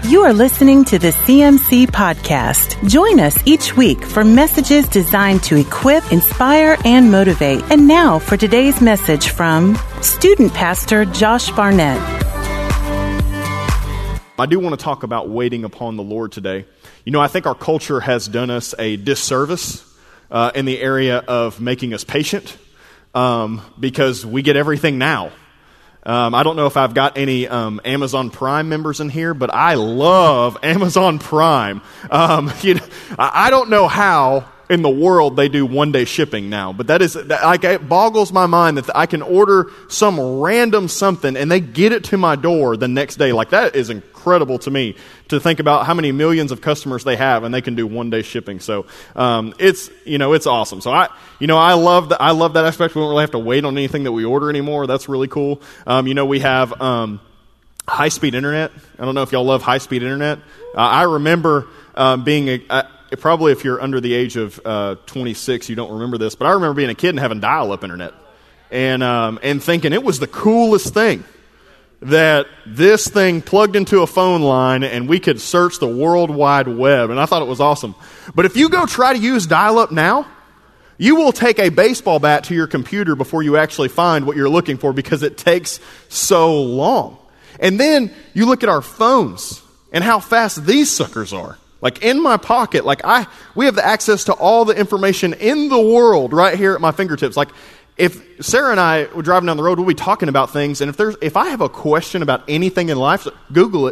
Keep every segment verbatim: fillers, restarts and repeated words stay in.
You are listening to the C M C Podcast. Join us each week for messages designed to equip, inspire, and motivate. And now for today's message from Student Pastor Josh Barnett. I do want to talk about waiting upon the Lord today. You know, I think our culture has done us a disservice uh, in the area of making us patient um, because we get everything now. Um, I don't know if I've got any um, Amazon Prime members in here, but I love Amazon Prime. Um, you know, I don't know how in the world they do one-day shipping now, but that is that, like, it boggles my mind that I can order some random something and they get it to my door the next day. Like, that is incredible to me to think about how many millions of customers they have and they can do one-day shipping. So um, it's you know it's awesome. So I you know I love that I love that aspect. We don't really have to wait on anything that we order anymore. That's really cool. Um, you know we have um, high-speed internet. I don't know if y'all love high-speed internet. Uh, I remember um, being a, a Probably if you're under the age of uh, twenty-six, you don't remember this, but I remember being a kid and having dial-up internet and um, and thinking it was the coolest thing, that this thing plugged into a phone line and we could search the World Wide Web, and I thought it was awesome. But if you go try to use dial-up now, you will take a baseball bat to your computer before you actually find what you're looking for because it takes so long. And then you look at our phones and how fast these suckers are. Like, in my pocket, like I, we have the access to all the information in the world right here at my fingertips. Like, if Sarah and I were driving down the road, we'll be talking about things, and if there's, if I have a question about anything in life, Google it.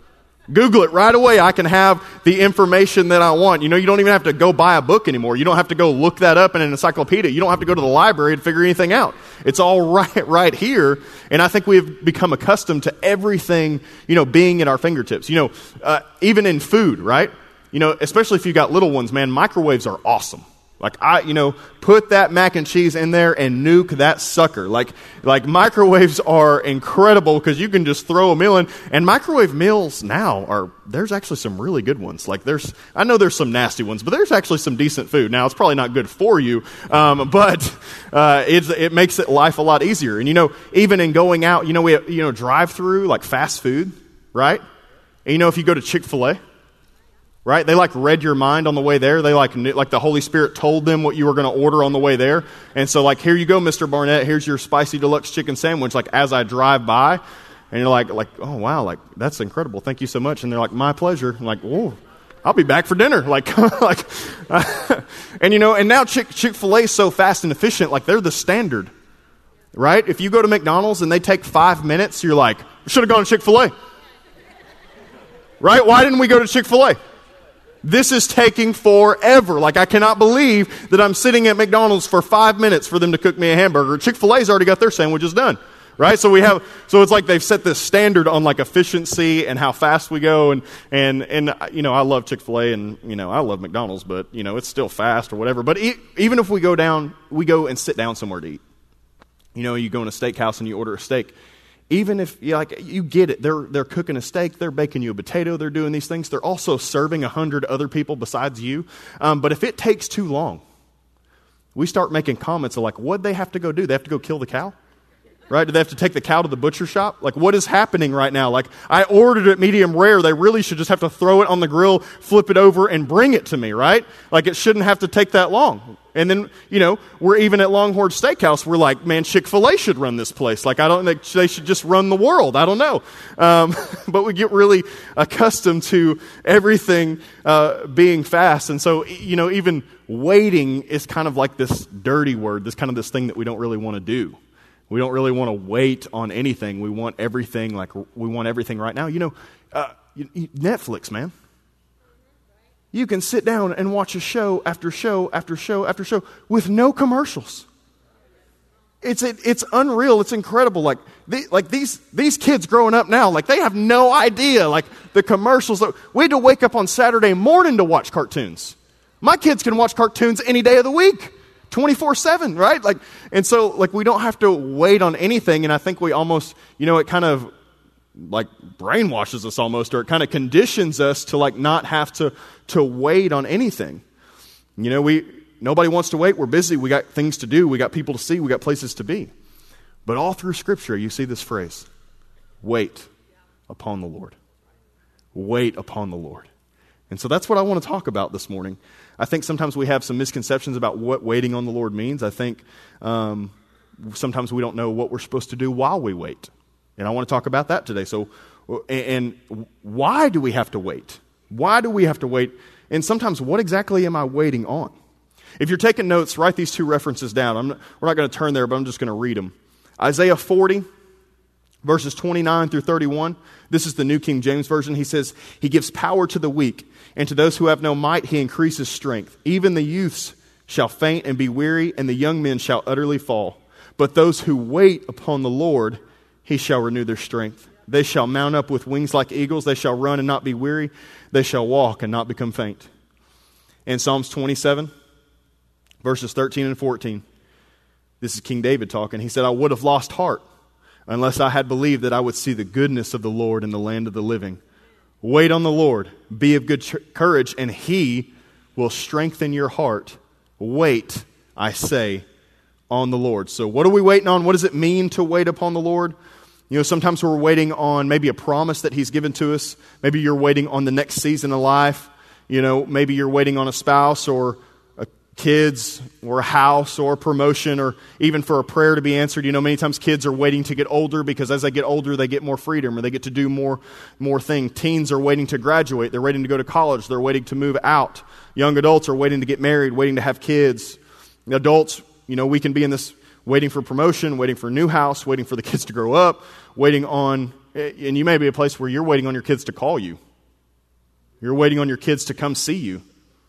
Google it right away. I can have the information that I want. You know, you don't even have to go buy a book anymore. You don't have to go look that up in an encyclopedia. You don't have to go to the library to figure anything out. It's all right, right here. And I think we've become accustomed to everything, you know, being at our fingertips. You know, uh, even in food, right? You know, especially if you've got little ones, man, microwaves are awesome. Like, I, you know, put that mac and cheese in there and nuke that sucker. Like, like microwaves are incredible because you can just throw a meal in. And microwave meals now are, there's actually some really good ones. Like, there's, I know there's some nasty ones, but there's actually some decent food. Now, it's probably not good for you, um, but uh, it's, it makes it life a lot easier. And, you know, even in going out, you know, we, you know, drive-through, like fast food, right? And, you know, if you go to Chick-fil-A, right? They like read your mind on the way there. They like like the Holy Spirit told them what you were going to order on the way there. And so, like, here you go, Mister Barnett. Here's your spicy deluxe chicken sandwich. Like, as I drive by, and you're like, like, oh wow, like, that's incredible. Thank you so much. And they're like, my pleasure. I'm like, whoa, I'll be back for dinner. Like, like, and you know, and now Chick Chick-fil-A is so fast and efficient. Like, they're the standard, right? If you go to McDonald's and they take five minutes, you're like, should have gone to Chick-fil-A, right? Why didn't we go to Chick-fil-A? This is taking forever. Like, I cannot believe that I'm sitting at McDonald's for five minutes for them to cook me a hamburger. Chick-fil-A's already got their sandwiches done, right? So we have, so it's like they've set this standard on like efficiency and how fast we go. And, and, and, you know, I love Chick-fil-A and, you know, I love McDonald's, but, you know, it's still fast or whatever. But e- even if we go down, we go and sit down somewhere to eat. You know, you go in a steakhouse and you order a steak. Even if, you like, you get it, they're they're cooking a steak, they're baking you a potato, they're doing these things. They're also serving a hundred other people besides you. Um, but if it takes too long, we start making comments of like, what'd they have to go do? They have to go kill the cow? Right? Do they have to take the cow to the butcher shop? Like, what is happening right now? Like, I ordered it medium rare. They really should just have to throw it on the grill, flip it over, and bring it to me, right? Like, it shouldn't have to take that long. And then, you know, we're even at Longhorn Steakhouse. We're like, man, Chick-fil-A should run this place. Like, I don't think they should just run the world. I don't know. Um, but we get really accustomed to everything uh, being fast. And so, you know, even waiting is kind of like this dirty word, this kind of this thing that we don't really want to do. We don't really want to wait on anything. We want everything, like, we want everything right now. You know, uh, Netflix, man. You can sit down and watch a show after show after show after show with no commercials. It's it, it's unreal. It's incredible. Like the, like these these kids growing up now, like, they have no idea. Like, the commercials. We had to wake up on Saturday morning to watch cartoons. My kids can watch cartoons any day of the week, twenty-four seven, right? Like, and so, like, we don't have to wait on anything. And I think we almost, you know, it kind of like brainwashes us almost, or it kind of conditions us to like not have to to wait on anything. You know, we nobody wants to wait. We're busy. We got things to do. We got people to see. We got places to be. But all through Scripture, you see this phrase: wait upon the Lord. wait upon the Lord. And so that's what I want to talk about this morning. I think sometimes we have some misconceptions about what waiting on the Lord means. I think um, sometimes we don't know what we're supposed to do while we wait. And I want to talk about that today. So, and why do we have to wait? Why do we have to wait? And sometimes, what exactly am I waiting on? If you're taking notes, write these two references down. I'm not, we're not going to turn there, but I'm just going to read them. Isaiah forty, verses twenty-nine through thirty-one. This is the New King James Version. He says, He gives power to the weak, and to those who have no might He increases strength. Even the youths shall faint and be weary, and the young men shall utterly fall. But those who wait upon the Lord, He shall renew their strength. They shall mount up with wings like eagles. They shall run and not be weary. They shall walk and not become faint. In Psalms twenty-seven, verses thirteen and fourteen, this is King David talking. He said, I would have lost heart unless I had believed that I would see the goodness of the Lord in the land of the living. Wait on the Lord. Be of good ch- courage, and He will strengthen your heart. Wait, I say, on the Lord. So what are we waiting on? What does it mean to wait upon the Lord? You know, sometimes we're waiting on maybe a promise that He's given to us. Maybe you're waiting on the next season of life. You know, maybe you're waiting on a spouse or a kids or a house or a promotion or even for a prayer to be answered. You know, many times kids are waiting to get older because as they get older, they get more freedom or they get to do more, more things. Teens are waiting to graduate. They're waiting to go to college. They're waiting to move out. Young adults are waiting to get married, waiting to have kids. Adults, you know, we can be in this waiting for promotion, waiting for a new house, waiting for the kids to grow up, waiting on, and you may be a place where you're waiting on your kids to call you. You're waiting on your kids to come see you.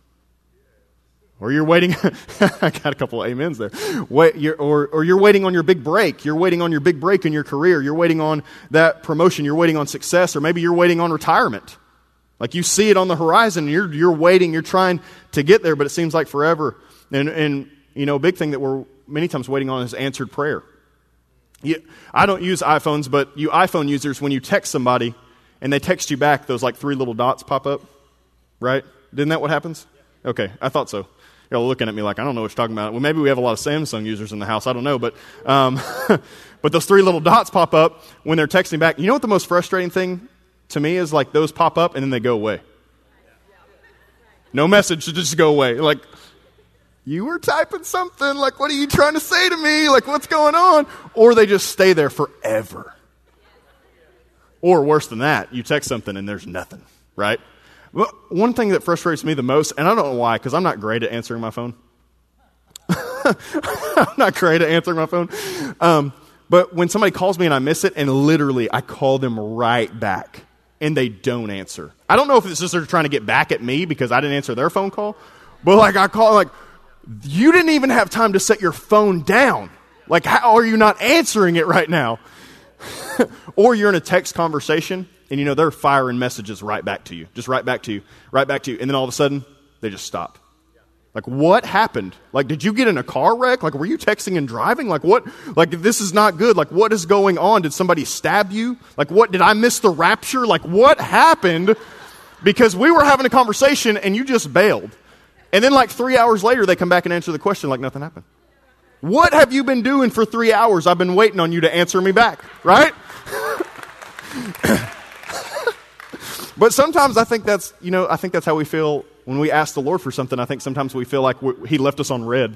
Or you're waiting, I got a couple of amens there. Wait, you're, or, or you're waiting on your big break. You're waiting on your big break in your career. You're waiting on that promotion. You're waiting on success. Or maybe you're waiting on retirement. Like you see it on the horizon. And you're, you're waiting. You're trying to get there, but it seems like forever. And, and you know, a big thing that we're many times waiting on is answered prayer. You, I don't use iPhones, but you iPhone users, when you text somebody and they text you back, those like three little dots pop up, right? Isn't that what happens? Okay, I thought so. You're all looking at me like, I don't know what you're talking about. Well, maybe we have a lot of Samsung users in the house. I don't know, but um, but those three little dots pop up when they're texting back. You know what the most frustrating thing to me is? Like those pop up and then they go away. No message, to just go away. Like, you were typing something, like, what are you trying to say to me? Like, what's going on? Or they just stay there forever. Or worse than that, you text something and there's nothing, right? Well, one thing that frustrates me the most, and I don't know why, because I'm not great at answering my phone. I'm not great at answering my phone. Um, but when somebody calls me and I miss it, and literally I call them right back, and they don't answer. I don't know if it's just they're trying to get back at me because I didn't answer their phone call, but like I call, like, you didn't even have time to set your phone down. Like, how are you not answering it right now? Or you're in a text conversation, and you know, they're firing messages right back to you. Just right back to you. Right back to you. And then all of a sudden, they just stop. Like, what happened? Like, did you get in a car wreck? Like, were you texting and driving? Like, what? Like, this is not good. Like, what is going on? Did somebody stab you? Like, what? Did I miss the rapture? Like, what happened? Because we were having a conversation, and you just bailed. And then like three hours later, they come back and answer the question like nothing happened. What have you been doing for three hours? I've been waiting on you to answer me back, right? But sometimes I think that's, you know, I think that's how we feel when we ask the Lord for something. I think sometimes we feel like we, He left us on red.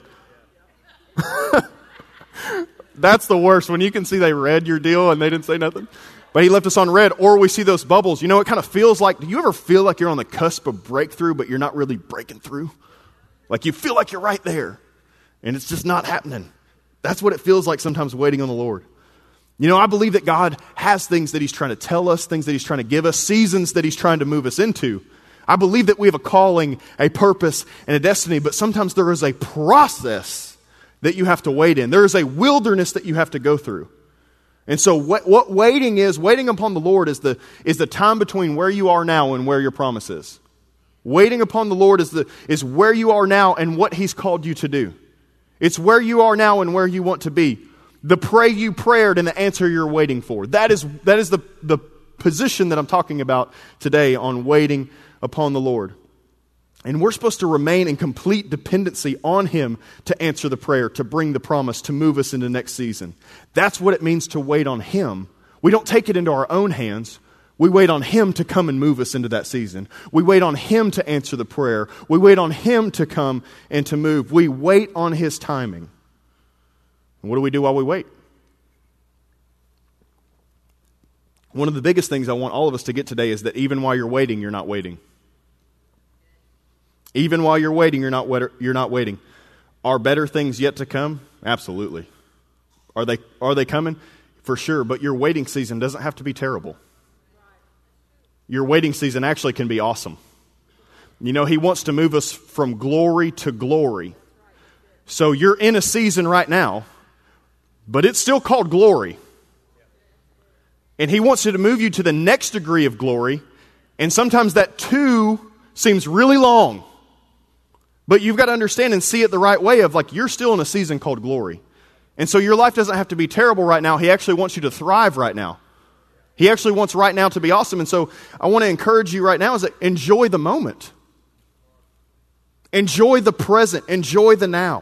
That's the worst, when you can see they read your deal and they didn't say nothing. But He left us on red. Or we see those bubbles. You know, it kind of feels like, do you ever feel like you're on the cusp of breakthrough, but you're not really breaking through? Like you feel like you're right there, and it's just not happening. That's what it feels like sometimes waiting on the Lord. You know, I believe that God has things that He's trying to tell us, things that He's trying to give us, seasons that He's trying to move us into. I believe that we have a calling, a purpose, and a destiny, but sometimes there is a process that you have to wait in. There is a wilderness that you have to go through. And so what, what waiting is, waiting upon the Lord is the, is the time between where you are now and where your promise is. Waiting upon the Lord is, the, is where you are now and what He's called you to do. It's where you are now and where you want to be. The pray you prayed and the answer you're waiting for. That is, that is the, the position that I'm talking about today on waiting upon the Lord. And we're supposed to remain in complete dependency on Him to answer the prayer, to bring the promise, to move us into next season. That's what it means to wait on Him. We don't take it into our own hands. We wait on Him to come and move us into that season. We wait on Him to answer the prayer. We wait on Him to come and to move. We wait on His timing. And what do we do while we wait? One of the biggest things I want all of us to get today is that even while you're waiting, you're not waiting. Even while you're waiting, you're not wait- you're not waiting. Are better things yet to come? Absolutely. Are they are they coming? For sure, but your waiting season doesn't have to be terrible. Your waiting season actually can be awesome. You know, He wants to move us from glory to glory. So you're in a season right now, but it's still called glory. And He wants you to move you to the next degree of glory. And sometimes that two seems really long. But you've got to understand and see it the right way of like you're still in a season called glory. And so your life doesn't have to be terrible right now. He actually wants you to thrive right now. He actually wants right now to be awesome. And so I want to encourage you right now is that enjoy the moment. Enjoy the present. Enjoy the now.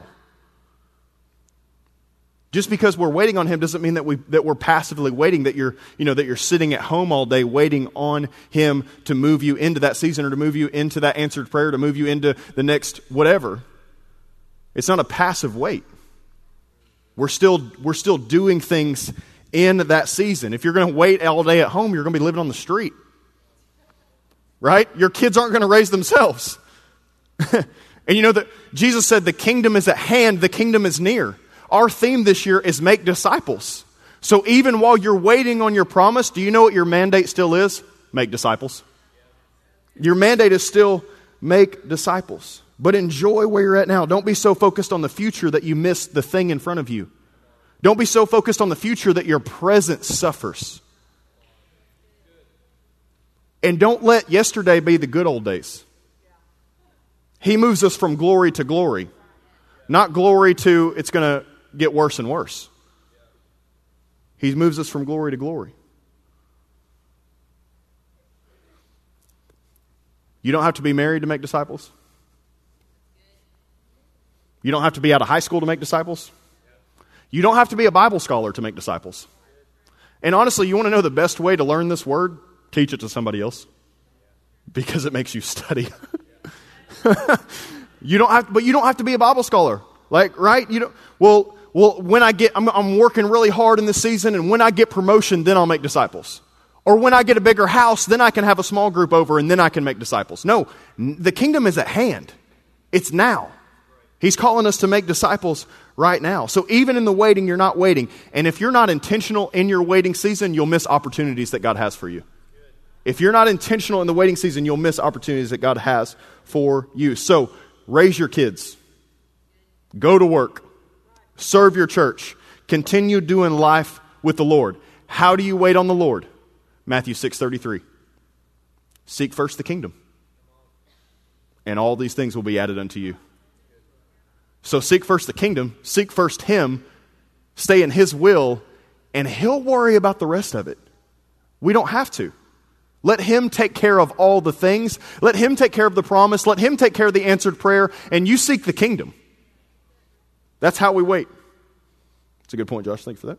Just because we're waiting on Him doesn't mean that we that we're passively waiting, that you're, you know, that you're sitting at home all day waiting on Him to move you into that season or to move you into that answered prayer, to move you into the next whatever. It's not a passive wait. We're still we're still doing things in that season. If you're going to wait all day at home, you're going to be living on the street. Right? Your kids aren't going to raise themselves. And you know that Jesus said the kingdom is at hand, the kingdom is near. Our theme this year is make disciples. So even while you're waiting on your promise, do you know what your mandate still is? Make disciples. Your mandate is still make disciples. But enjoy where you're at now. Don't be so focused on the future that you miss the thing in front of you. Don't be so focused on the future that your present suffers. And don't let yesterday be the good old days. He moves us from glory to glory. Not glory to it's going to get worse and worse. He moves us from glory to glory. You don't have to be married to make disciples. You don't have to be out of high school to make disciples. You don't have to be a Bible scholar to make disciples. And honestly, you want to know the best way to learn this word? Teach it to somebody else. Because it makes you study. You don't have, but you don't have to be a Bible scholar. Like, right? You don't, well, well, when I get, I'm, I'm working really hard in this season, and when I get promotion, then I'll make disciples. Or when I get a bigger house, then I can have a small group over, and then I can make disciples. No, the kingdom is at hand. It's now. He's calling us to make disciples right now. So even in the waiting, you're not waiting. And if you're not intentional in your waiting season, you'll miss opportunities that God has for you. If you're not intentional in the waiting season, you'll miss opportunities that God has for you. So raise your kids. Go to work. Serve your church. Continue doing life with the Lord. How do you wait on the Lord? Matthew six thirty-three. Seek first the kingdom, and all these things will be added unto you. So seek first the kingdom, seek first Him, stay in His will, and He'll worry about the rest of it. We don't have to. Let Him take care of all the things. Let Him take care of the promise. Let Him take care of the answered prayer, and you seek the kingdom. That's how we wait. That's a good point, Josh. Thanks for that.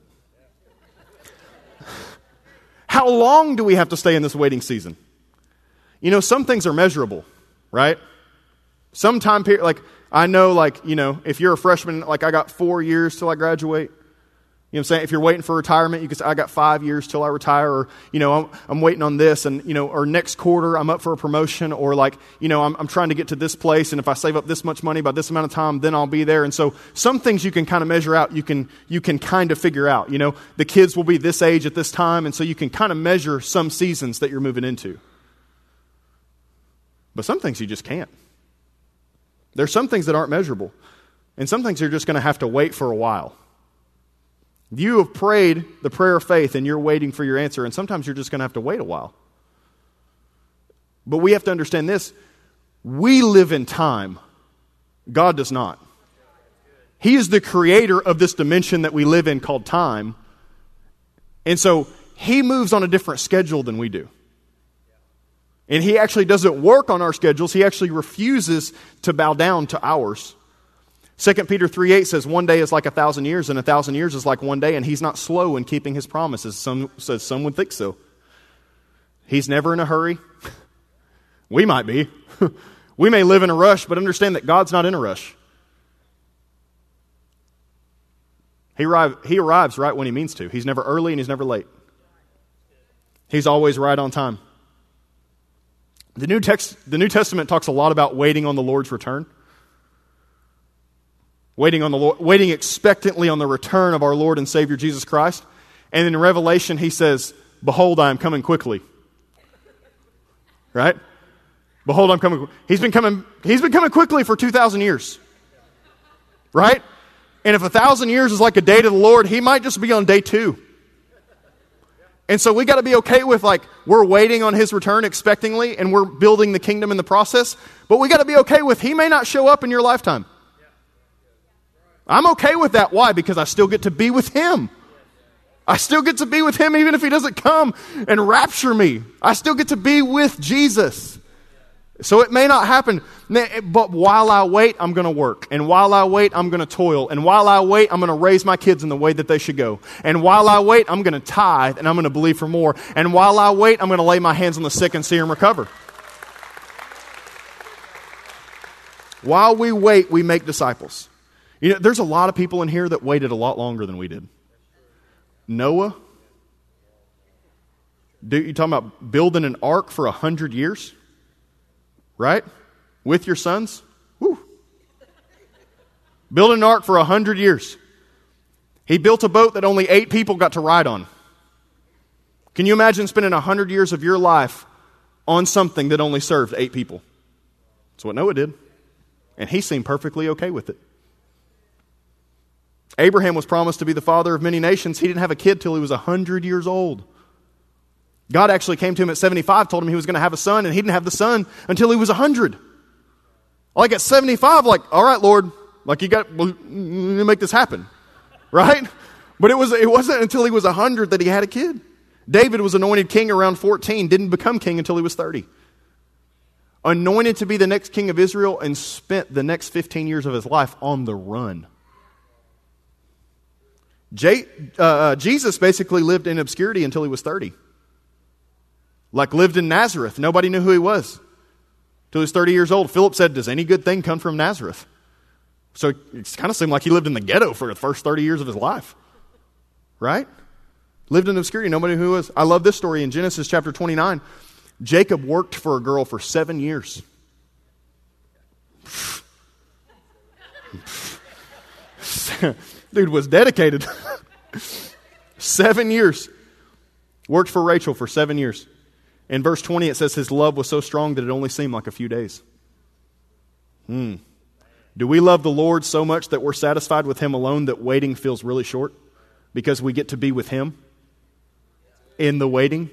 How long do we have to stay in this waiting season? You know, some things are measurable, right? Some time period, like, I know, like, you know, if you're a freshman, like, I got four years till I graduate. You know what I'm saying? If you're waiting for retirement, you can say, I got five years till I retire, or, you know, I'm, I'm waiting on this, and, you know, or next quarter I'm up for a promotion, or like, you know, I'm, I'm trying to get to this place, and if I save up this much money by this amount of time, then I'll be there. And so some things you can kind of measure out, you can, you can kind of figure out, you know, the kids will be this age at this time, and so you can kind of measure some seasons that you're moving into. But some things you just can't. There's some things that aren't measurable, and some things you're just going to have to wait for a while. You have prayed the prayer of faith and you're waiting for your answer, and sometimes you're just going to have to wait a while. But we have to understand this. We live in time. God does not. He is the creator of this dimension that we live in called time. And so He moves on a different schedule than we do. And He actually doesn't work on our schedules. He actually refuses to bow down to ours. Second Peter three eight says, one day is like a thousand years, and a thousand years is like one day, and He's not slow in keeping His promises. Some says some would think so. He He's never in a hurry. We might be. We may live in a rush, but understand that God's not in a rush. He, arrive, he arrives right when He means to. He's never early and He's never late. He's always right on time. The New, text, the New Testament talks a lot about waiting on the Lord's return. Waiting on the Lord, waiting expectantly on the return of our Lord and Savior Jesus Christ. And in Revelation, He says, "Behold, I am coming quickly." Right? Behold, I'm coming. He's been coming. He's been coming quickly for two thousand years. Right? And if a thousand years is like a day to the Lord, He might just be on day two. And so we got to be okay with, like, we're waiting on His return expectingly, and we're building the kingdom in the process. But we got to be okay with He may not show up in your lifetime. I'm okay with that. Why? Because I still get to be with Him. I still get to be with Him even if He doesn't come and rapture me. I still get to be with Jesus. So it may not happen, but while I wait, I'm going to work. And while I wait, I'm going to toil. And while I wait, I'm going to raise my kids in the way that they should go. And while I wait, I'm going to tithe and I'm going to believe for more. And while I wait, I'm going to lay my hands on the sick and see them recover. While we wait, we make disciples. You know, there's a lot of people in here that waited a lot longer than we did. Noah, dude, you talking about building an ark for a hundred years? Right? With your sons? Woo. Build an ark for a hundred years. He built a boat that only eight people got to ride on. Can you imagine spending a hundred years of your life on something that only served eight people? That's what Noah did. And he seemed perfectly okay with it. Abraham was promised to be the father of many nations. He didn't have a kid till he was a hundred years old. God actually came to him at seventy-five, told him he was going to have a son, and he didn't have the son until he was one hundred. Like at seventy-five, like, all right, Lord, like you got to make this happen, right? But it, was, it wasn't until he was one hundred that he had a kid. David was anointed king around fourteen, didn't become king until he was thirty. Anointed to be the next king of Israel and spent the next fifteen years of his life on the run. J, uh, Jesus basically lived in obscurity until he was thirty. Like lived in Nazareth. Nobody knew who he was till he was thirty years old. Philip said, "Does any good thing come from Nazareth?" So it kind of seemed like he lived in the ghetto for the first thirty years of his life. Right? Lived in obscurity. Nobody knew who he was. I love this story in Genesis chapter twenty-nine. Jacob worked for a girl for seven years. Dude was dedicated. Seven years. Worked for Rachel for seven years. In verse twenty, it says his love was so strong that it only seemed like a few days. Hmm. Do we love the Lord so much that we're satisfied with Him alone that waiting feels really short? Because we get to be with Him in the waiting?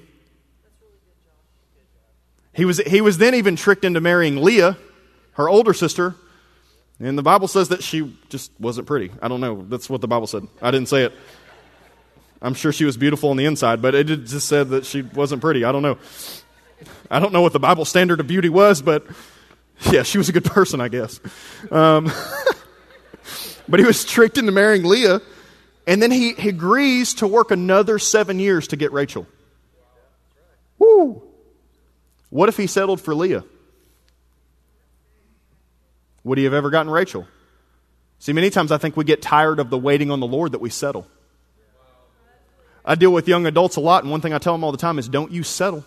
He was, he was then even tricked into marrying Leah, her older sister. And the Bible says that she just wasn't pretty. I don't know. That's what the Bible said. I didn't say it. I'm sure she was beautiful on the inside, but it just said that she wasn't pretty. I don't know. I don't know what the Bible standard of beauty was, but yeah, she was a good person, I guess. Um, but he was tricked into marrying Leah, and then he, he agrees to work another seven years to get Rachel. Woo! What if he settled for Leah? Would he have ever gotten Rachel? See, many times I think we get tired of the waiting on the Lord that we settle. I deal with young adults a lot, and one thing I tell them all the time is don't you settle.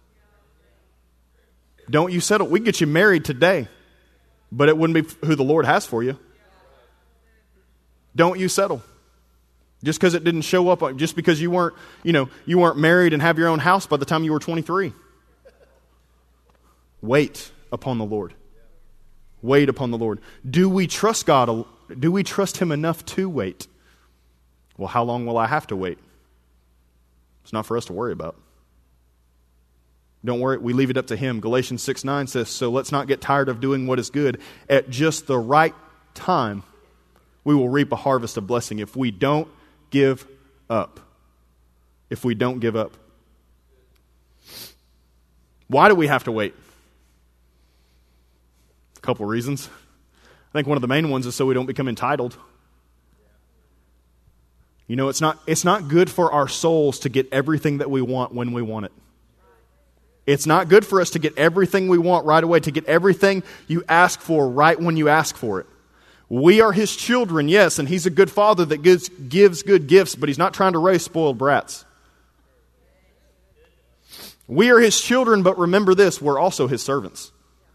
Don't you settle. We can get you married today, but it wouldn't be who the Lord has for you. Don't you settle. Just because it didn't show up, just because you weren't, you know, you weren't married and have your own house by the time you were twenty-three. Wait upon the Lord. Wait upon the Lord. Do we trust God? Do we trust Him enough to wait? Well, how long will I have to wait? It's not for us to worry about. Don't worry, we leave it up to Him. Galatians six nine says, so let's not get tired of doing what is good. At just the right time, we will reap a harvest of blessing if we don't give up. If we don't give up. Why do we have to wait? A couple of reasons. I think one of the main ones is so we don't become entitled. You know, it's not, it's not good for our souls to get everything that we want when we want it. It's not good for us to get everything we want right away, to get everything you ask for right when you ask for it. We are His children, yes, and He's a good Father that gives, gives good gifts, but He's not trying to raise spoiled brats. We are His children, but remember this, we're also His servants.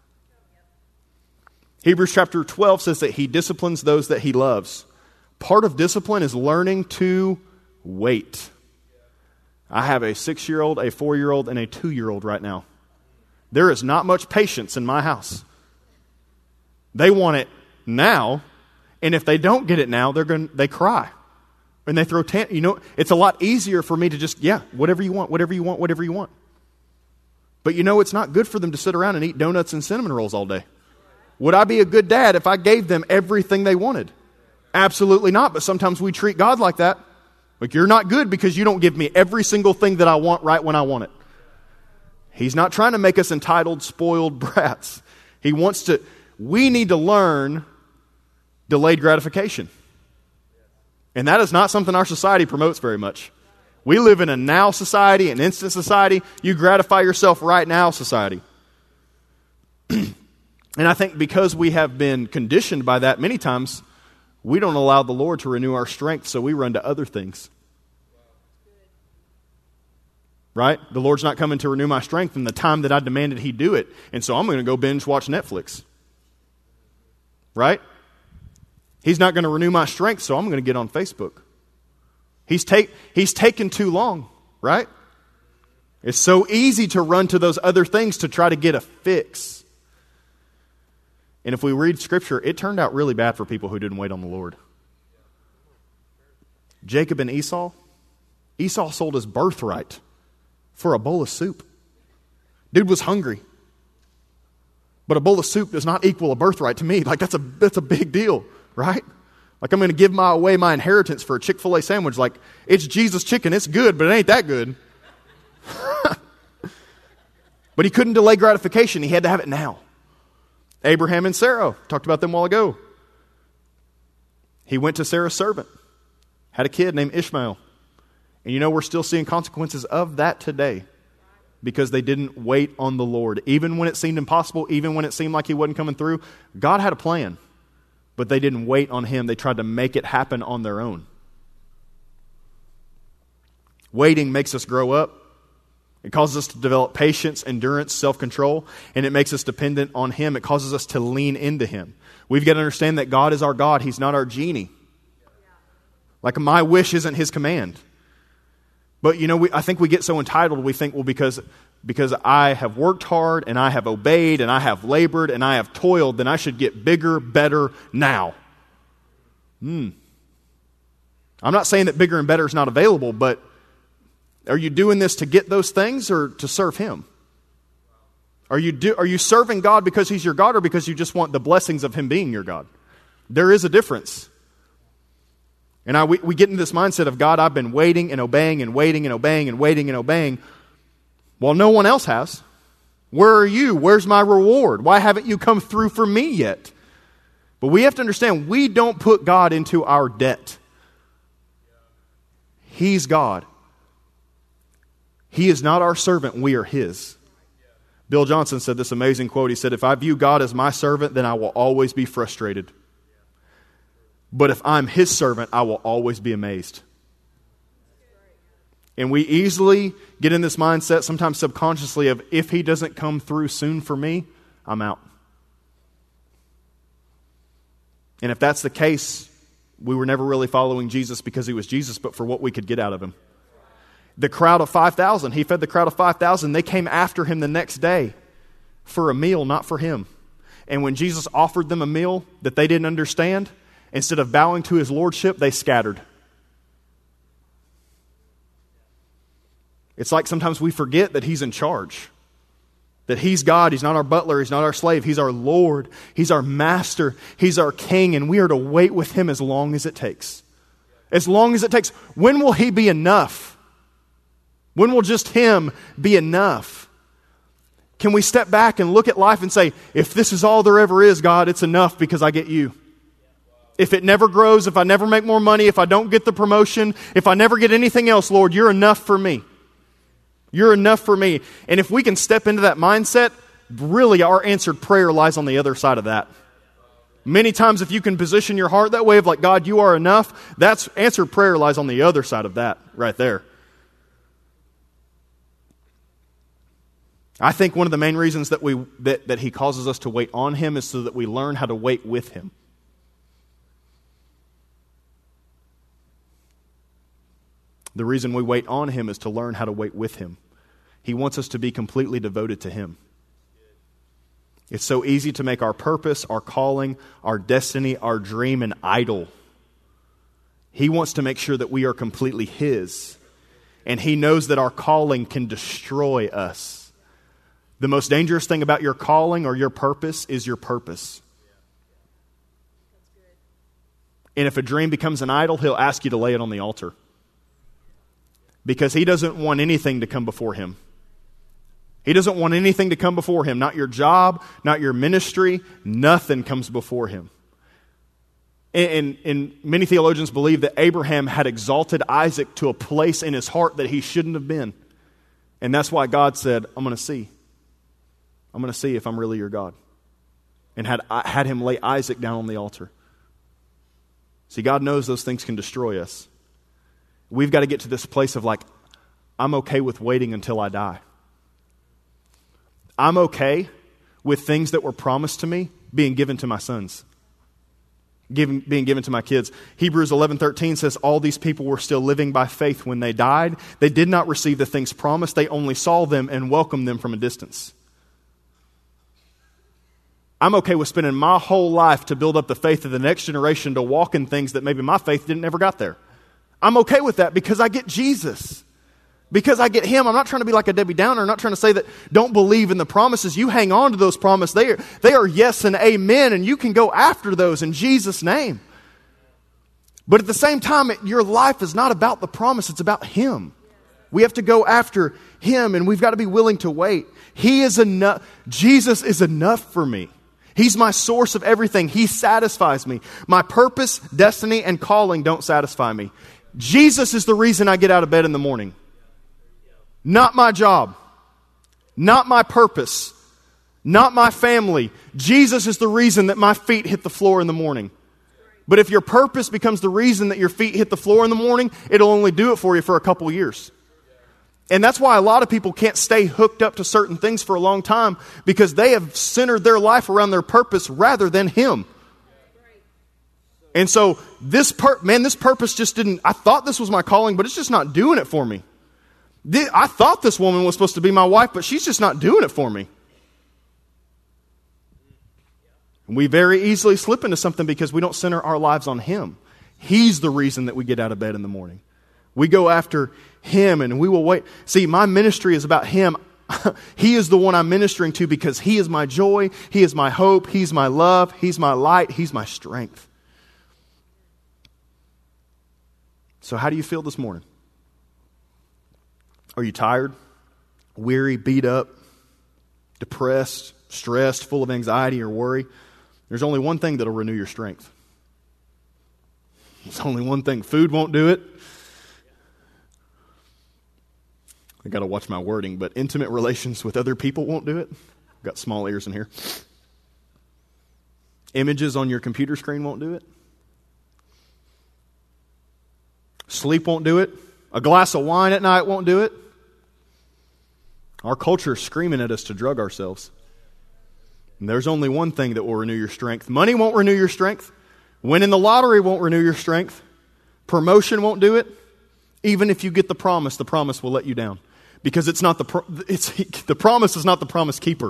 Hebrews chapter twelve says that He disciplines those that He loves. Part of discipline is learning to wait. I have a six-year-old, a four-year-old, and a two-year-old right now. There is not much patience in my house. They want it now, and if they don't get it now, they're going they cry. And they throw tant- you know, it's a lot easier for me to just, yeah, whatever you want, whatever you want, whatever you want. But you know, it's not good for them to sit around and eat donuts and cinnamon rolls all day. Would I be a good dad if I gave them everything they wanted? Absolutely not, but sometimes we treat God like that. Like, you're not good because you don't give me every single thing that I want right when I want it. He's not trying to make us entitled, spoiled brats. He wants to, we need to learn delayed gratification. And that is not something our society promotes very much. We live in a now society, an instant society. You gratify yourself right now society. And I think because we have been conditioned by that many times, we don't allow the Lord to renew our strength, so we run to other things. Right? The Lord's not coming to renew my strength in the time that I demanded He do it, and so I'm going to go binge watch Netflix. Right? He's not going to renew my strength, so I'm going to get on Facebook. He's, take, he's taken too long, right? It's so easy to run to those other things to try to get a fix. And if we read Scripture, it turned out really bad for people who didn't wait on the Lord. Jacob and Esau. Esau sold his birthright for a bowl of soup. Dude was hungry. But a bowl of soup does not equal a birthright to me. Like, that's a that's a big deal, right? Like, I'm going to give my away my inheritance for a Chick-fil-A sandwich. Like, it's Jesus chicken. It's good, but it ain't that good. But he couldn't delay gratification. He had to have it now. Abraham and Sarah, talked about them a while ago. He went to Sarah's servant, had a kid named Ishmael. And you know, we're still seeing consequences of that today because they didn't wait on the Lord. Even when it seemed impossible, even when it seemed like He wasn't coming through, God had a plan, but they didn't wait on Him. They tried to make it happen on their own. Waiting makes us grow up. It causes us to develop patience, endurance, self-control, and it makes us dependent on Him. It causes us to lean into Him. We've got to understand that God is our God. He's not our genie. Like, my wish isn't His command. But, you know, we, I think we get so entitled, we think, well, because, because I have worked hard, and I have obeyed, and I have labored, and I have toiled, then I should get bigger, better now. Hmm. I'm not saying that bigger and better is not available, but are you doing this to get those things or to serve Him? Are you do, are you serving God because He's your God or because you just want the blessings of Him being your God? There is a difference. And I, we, we get into this mindset of, God, I've been waiting and obeying and waiting and obeying and waiting and obeying. Well, no one else has. Where are you? Where's my reward? Why haven't you come through for me yet? But we have to understand, we don't put God into our debt. He's God. He is not our servant, we are His. Bill Johnson said this amazing quote. He said, if I view God as my servant, then I will always be frustrated. But if I'm His servant, I will always be amazed. And we easily get in this mindset, sometimes subconsciously, of if He doesn't come through soon for me, I'm out. And if that's the case, we were never really following Jesus because He was Jesus, but for what we could get out of Him. The crowd of five thousand, He fed the crowd of five thousand. They came after Him the next day for a meal, not for Him. And when Jesus offered them a meal that they didn't understand, instead of bowing to His lordship, they scattered. It's like sometimes we forget that He's in charge. That He's God. He's not our butler. He's not our slave. He's our Lord. He's our master. He's our King. And we are to wait with Him as long as it takes. As long as it takes. When will He be enough? When will just Him be enough? Can we step back and look at life and say, if this is all there ever is, God, it's enough because I get You. If it never grows, if I never make more money, if I don't get the promotion, if I never get anything else, Lord, You're enough for me. You're enough for me. And if we can step into that mindset, really our answered prayer lies on the other side of that. Many times if you can position your heart that way of like, God, you are enough, that's answered prayer lies on the other side of that right there. I think one of the main reasons that we that, that he causes us to wait on him is so that we learn how to wait with him. The reason we wait on him is to learn how to wait with him. He wants us to be completely devoted to him. It's so easy to make our purpose, our calling, our destiny, our dream an idol. He wants to make sure that we are completely his. And he knows that our calling can destroy us. The most dangerous thing about your calling or your purpose is your purpose. And if a dream becomes an idol, he'll ask you to lay it on the altar. Because he doesn't want anything to come before him. He doesn't want anything to come before him. Not your job, not your ministry. Nothing comes before him. And, and, and many theologians believe that Abraham had exalted Isaac to a place in his heart that he shouldn't have been. And that's why God said, I'm going to see. I'm going to see if I'm really your God. And had, had him lay Isaac down on the altar. See, God knows those things can destroy us. We've got to get to this place of like, I'm okay with waiting until I die. I'm okay with things that were promised to me being given to my sons. Given, being given to my kids. Hebrews eleven thirteen says all these people were still living by faith when they died. They did not receive the things promised. They only saw them and welcomed them from a distance. I'm okay with spending my whole life to build up the faith of the next generation to walk in things that maybe my faith didn't ever got there. I'm okay with that because I get Jesus. Because I get him. I'm not trying to be like a Debbie Downer. I'm not trying to say that don't believe in the promises. You hang on to those promises. They are, they are yes and amen, and you can go after those in Jesus' name. But at the same time, it, your life is not about the promise. It's about him. We have to go after him, and we've got to be willing to wait. He is enough. Jesus is enough for me. He's my source of everything. He satisfies me. My purpose, destiny, and calling don't satisfy me. Jesus is the reason I get out of bed in the morning. Not my job. Not my purpose. Not my family. Jesus is the reason that my feet hit the floor in the morning. But if your purpose becomes the reason that your feet hit the floor in the morning, it'll only do it for you for a couple years. And that's why a lot of people can't stay hooked up to certain things for a long time, because they have centered their life around their purpose rather than him. And so this per- man, this purpose just didn't, I thought this was my calling, but it's just not doing it for me. I thought this woman was supposed to be my wife, but she's just not doing it for me. We very easily slip into something because we don't center our lives on him. He's the reason that we get out of bed in the morning. We go after him and we will wait. See, my ministry is about him. He is the one I'm ministering to because he is my joy. He is my hope. He's my love. He's my light. He's my strength. So how do you feel this morning? Are you tired, weary, beat up, depressed, stressed, full of anxiety or worry? There's only one thing that'll renew your strength. There's only one thing. Food won't do it. I got to watch my wording, but intimate relations with other people won't do it. I've got small ears in here. Images on your computer screen won't do it. Sleep won't do it. A glass of wine at night won't do it. Our culture is screaming at us to drug ourselves. And there's only one thing that will renew your strength. Money won't renew your strength. Winning the lottery won't renew your strength. Promotion won't do it. Even if you get the promise, the promise will let you down. Because it's not the pro- it's the promise is not the promise keeper.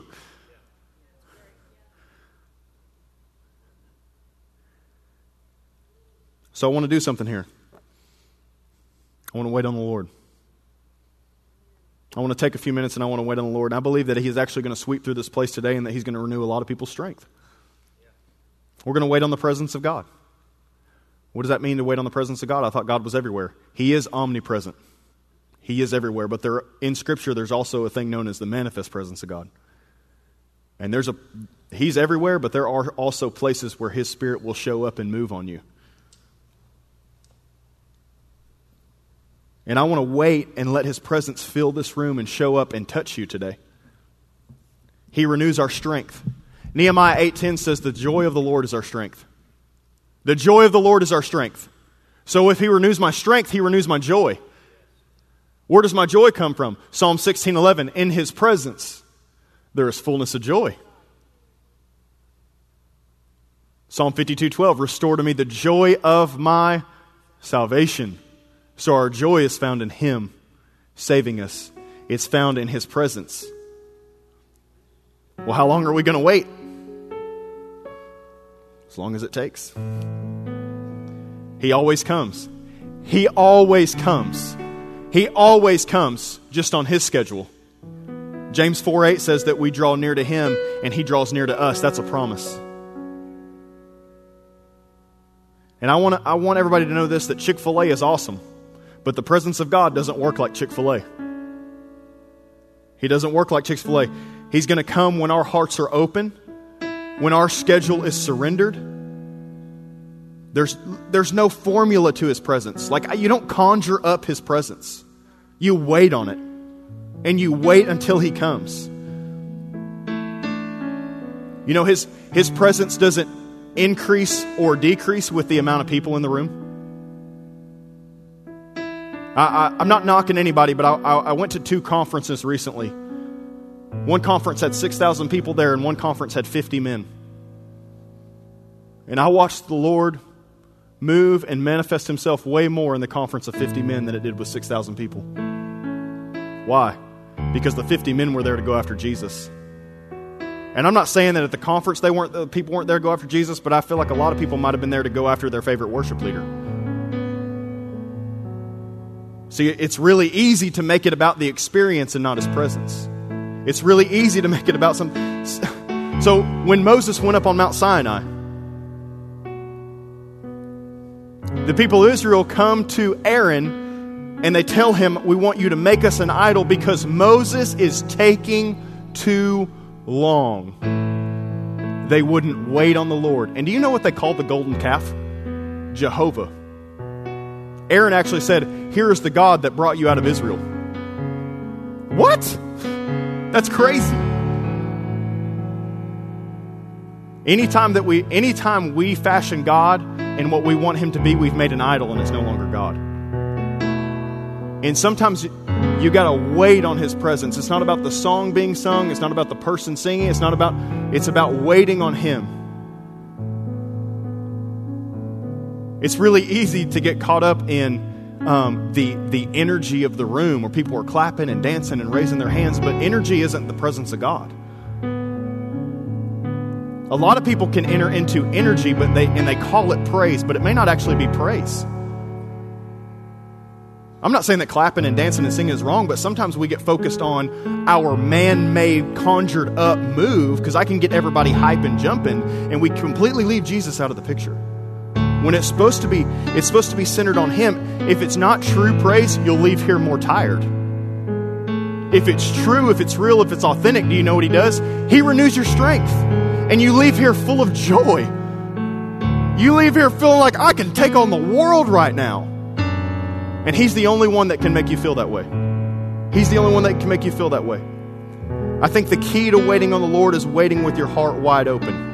So I want to do something here. I want to wait on the Lord. I want to take a few minutes and I want to wait on the Lord. And I believe that he is actually going to sweep through this place today and that he's going to renew a lot of people's strength. We're going to wait on the presence of God. What does that mean to wait on the presence of God? I thought God was everywhere. He is omnipresent. He is everywhere. But there, in Scripture, there's also a thing known as the manifest presence of God. And there's a, he's everywhere, but there are also places where his Spirit will show up and move on you. And I want to wait and let His presence fill this room and show up and touch you today. He renews our strength. Nehemiah eight ten says, the joy of the Lord is our strength. The joy of the Lord is our strength. So if He renews my strength, He renews my joy. Where does my joy come from? Psalm sixteen eleven, in His presence there is fullness of joy. Psalm fifty-two twelve, restore to me the joy of my salvation. So our joy is found in Him saving us. It's found in His presence. Well, how long are we going to wait? As long as it takes. He always comes. He always comes. He always comes just on His schedule. James four eight says that we draw near to Him and He draws near to us. That's a promise. And I want to, I want everybody to know this, that Chick-fil-A is awesome. But the presence of God doesn't work like Chick-fil-A. He doesn't work like Chick-fil-A. He's going to come when our hearts are open, when our schedule is surrendered. There's, there's no formula to His presence. Like, you don't conjure up His presence. You wait on it. And you wait until He comes. You know, His, His presence doesn't increase or decrease with the amount of people in the room. I, I, I'm not knocking anybody, but I, I, I went to two conferences recently. One conference had six thousand people there, and one conference had fifty men. And I watched the Lord move and manifest Himself way more in the conference of fifty men than it did with six thousand people. Why? Because the fifty men were there to go after Jesus. And I'm not saying that at the conference they weren't the people weren't there to go after Jesus, but I feel like a lot of people might have been there to go after their favorite worship leader. See, it's really easy to make it about the experience and not His presence. It's really easy to make it about some... So when Moses went up on Mount Sinai, the people of Israel come to Aaron and they tell him, we want you to make us an idol because Moses is taking too long. They wouldn't wait on the Lord. And do you know what they called the golden calf? Jehovah. Aaron actually said, here is the God that brought you out of Israel. What? That's crazy. Anytime that we, anytime we fashion God and what we want Him to be, we've made an idol and it's no longer God. And sometimes you got to wait on His presence. It's not about the song being sung. It's not about the person singing. It's not about, it's about waiting on Him. It's really easy to get caught up in um, the, the energy of the room where people are clapping and dancing and raising their hands, but energy isn't the presence of God. A lot of people can enter into energy, but they and they call it praise, but it may not actually be praise. I'm not saying that clapping and dancing and singing is wrong, but sometimes we get focused on our man-made, conjured up move because I can get everybody hype and jumping, and we completely leave Jesus out of the picture. When it's supposed to be, it's supposed to be centered on Him. If it's not true praise, you'll leave here more tired. If it's true, if it's real, if it's authentic, do you know what He does? He renews your strength. And you leave here full of joy. You leave here feeling like I can take on the world right now. And He's the only one that can make you feel that way. He's the only one that can make you feel that way. I think the key to waiting on the Lord is waiting with your heart wide open.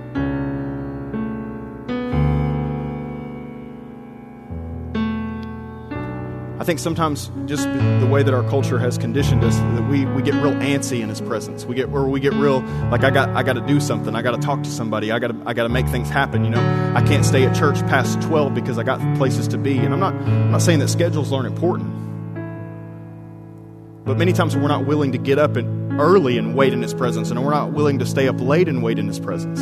I think sometimes just the way that our culture has conditioned us, that we, we get real antsy in His presence. We get or we get real like I got I got to do something. I got to talk to somebody. I got to I got to make things happen. You know, I can't stay at church past twelve because I got places to be. And I'm not I'm not saying that schedules aren't important, but many times we're not willing to get up and early and wait in His presence, and we're not willing to stay up late and wait in His presence.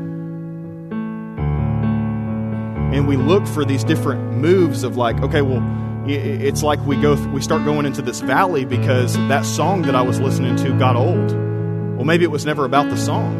And we look for these different moves of like, okay, well. It's like we go, we start going into this valley because that song that I was listening to got old. Well, maybe it was never about the song.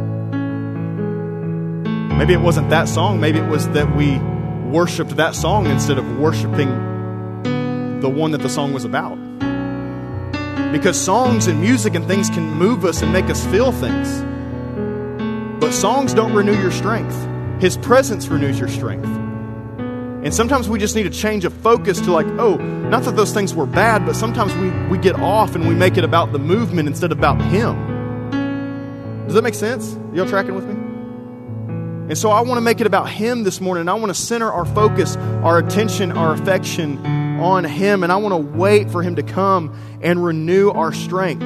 Maybe it wasn't that song. Maybe it was that we worshiped that song instead of worshiping the one that the song was about. Because songs and music and things can move us and make us feel things. But songs don't renew your strength. His presence renews your strength. And sometimes we just need a change of focus to like, oh, not that those things were bad, but sometimes we, we get off and we make it about the movement instead of about Him. Does that make sense? Y'all tracking with me? And so I want to make it about Him this morning. And I want to center our focus, our attention, our affection on Him. And I want to wait for Him to come and renew our strength.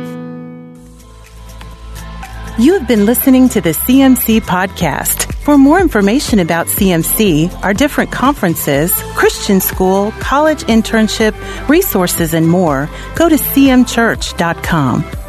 You have been listening to the C M C Podcast. For more information about C M C, our different conferences, Christian school, college internship, resources, and more, go to c m church dot com.